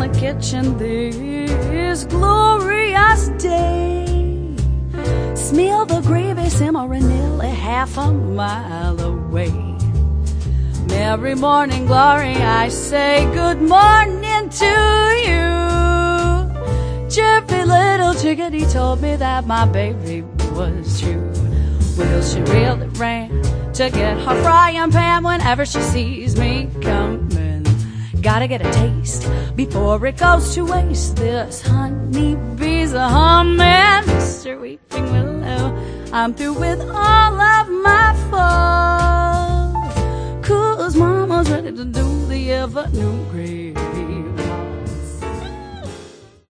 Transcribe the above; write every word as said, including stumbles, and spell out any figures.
the kitchen this glorious day. Smell the gravy simmering nearly half a mile away. Every morning glory I say good morning to you. Chirpy little chickadee told me that my baby was true. Well, she really ran to get her frying pan whenever she sees me coming. Gotta get a taste before it goes to waste. This honey bee's a humming, Mister Weeping Willow. I'm through with all of my fun, 'cause Mama's ready to do the ever new gravy.